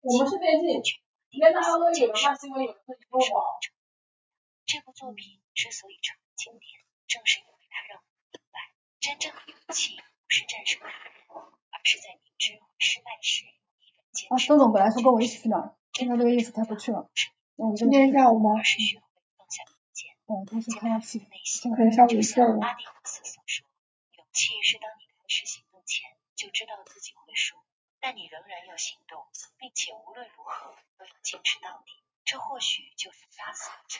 我们是电竞，连他都有的看新闻，有的自己说不好。 这部作品之所以成为经典，正是因为它让我们明白，真正的勇气不是战胜他人，而是在明知会失败时依然坚持。 周总本来说跟我一起去哪，听到这个意思他不去了。 今天下午吗？ 是学会放下成见。 他是看到戏， 可以下午的事了。 阿蒂姆斯所说，勇气是当你开始行动前就知道自己会输，但你仍然要行动，并且无论如何都要坚持到底。这或许就是杀死